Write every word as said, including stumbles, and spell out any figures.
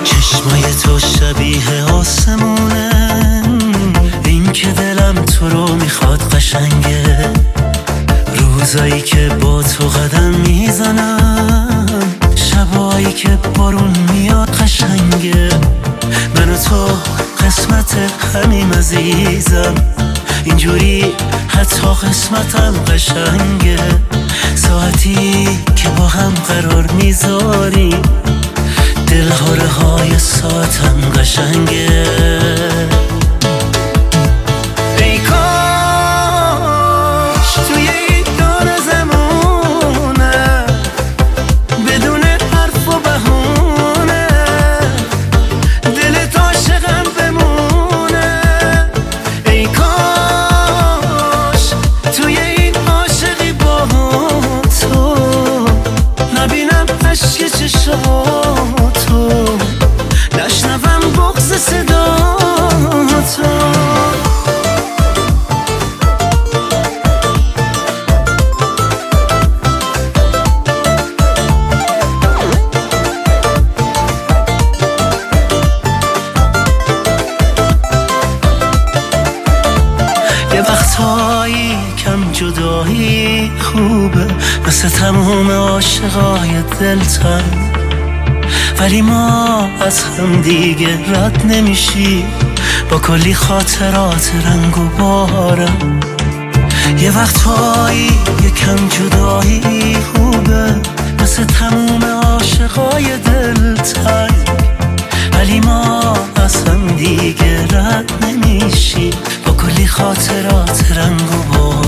چشمای تو شبیه آسمونه، این که دلم تو رو میخواد قشنگه. روزایی که با تو قدم میزنم، شبایی که بارون میاد قشنگه. من و تو قسمت همیم عزیزم، اینجوری حتی قسمتم قشنگه. ساعتی که با هم قرار میذاری، دلهاره های ساعتم قشنگه. ای کاش توی این دور زمونه، بدون حرف و بهونه، دلت عاشقم بمونه. ای کاش توی این عاشقی با تو، نبینم عشق چشاتو، نشنوم بغض صداتو. یه وقتایی کم جدایی خوبه، مثل تموم عاشقای دلتنگ، ولی ما از هم دیگه رد نمیشی، با کلی خاطرات رنگ و بارم. یه وقتایی یکم جدایی خوبه، مثل تموم عاشقای دلتنگ، ولی ما از هم دیگه رد نمیشی، با کلی خاطرات رنگ و بارم.